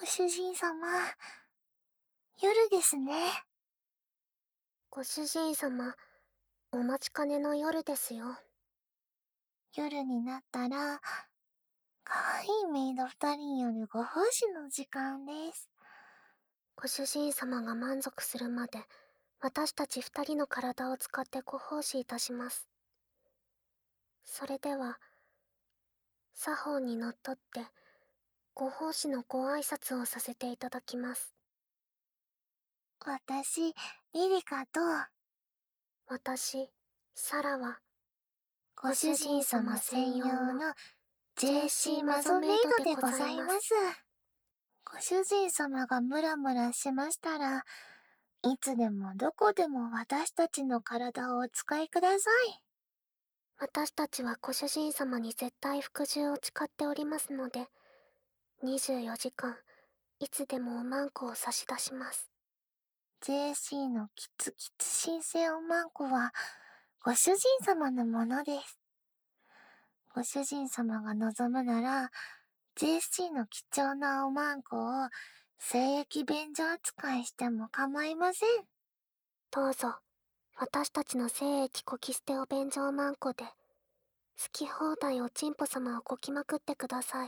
ご主人様、夜ですね。 ご主人様、お待ちかねの夜ですよ。 夜になったら、かわいいメイド二人によるご奉仕の時間です。 ご主人様が満足するまで、私たち二人の体を使ってご奉仕いたします。それでは、作法にのっとって、ご奉仕のご挨拶をさせていただきます。 私、リリカと、 私、サラは、 ご主人様専用の JC マゾメイドでございます。ご主人様がムラムラしましたら、いつでもどこでも私たちの体をお使いください。 私たちはご主人様に絶対服従を誓っておりますので、24時間、いつでもおまんこを差し出します。 JC のキツキツ新鮮おまんこは、ご主人様のものです。ご主人様が望むなら、JC の貴重なおまんこを、精液便所扱いしても構いません。 どうぞ、私たちの精液こき捨てお便所まんこで、好き放題おちんぽ様をこきまくってください。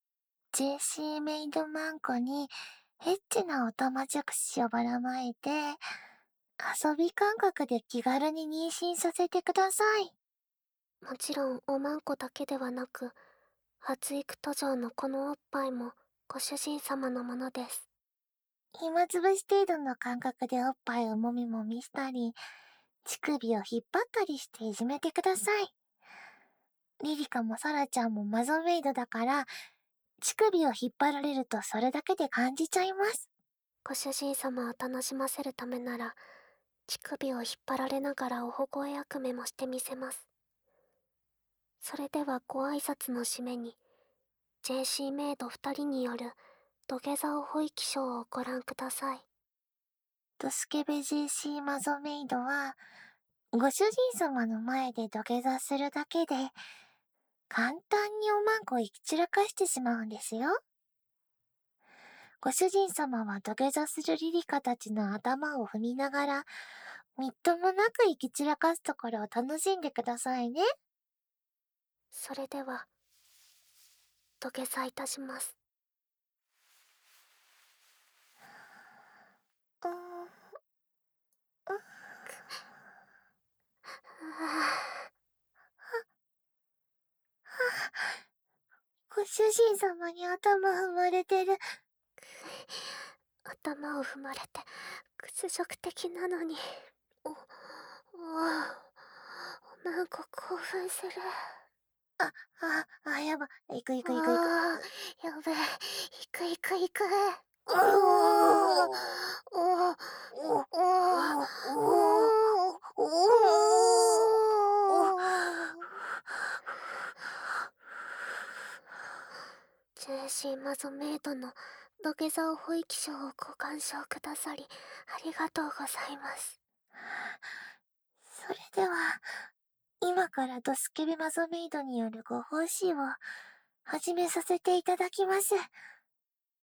JC メイドマンコに、エッチなおたまじゃくしをばらまいて、遊び感覚で気軽に妊娠させてください。 もちろんおまんこだけではなく、発育途上のこのおっぱいもご主人様のものです。 暇つぶし程度の感覚でおっぱいをもみもみしたり、乳首を引っ張ったりしていじめてください。リリカもサラちゃんもマゾメイドだから、乳首を引っ張られるとそれだけで感じちゃいます。 ご主人様を楽しませるためなら、乳首を引っ張られながらおほごえ役目もしてみせます。それではご挨拶の締めに、JC メイド2人による土下座を保育ショーをご覧ください。 ドスケベ JC マゾメイドは、ご主人様の前で土下座するだけで、簡単におまんこを行き散らかしてしまうんですよ。ご主人様は土下座するリリカたちの頭を踏みながら、みっともなく行き散らかすところを楽しんでくださいね。 それでは、土下座いたします。 ご主人様に頭踏まれてる。 頭を踏まれて屈辱的なのに、おまんこ興奮する。 やば。行く。 やべえ、行く。 うおージェーシーマゾメイドの土下座を保育賞をご鑑賞くださり、ありがとうございます。 それでは、今からドスケベマゾメイドによるご奉仕を始めさせていただきます。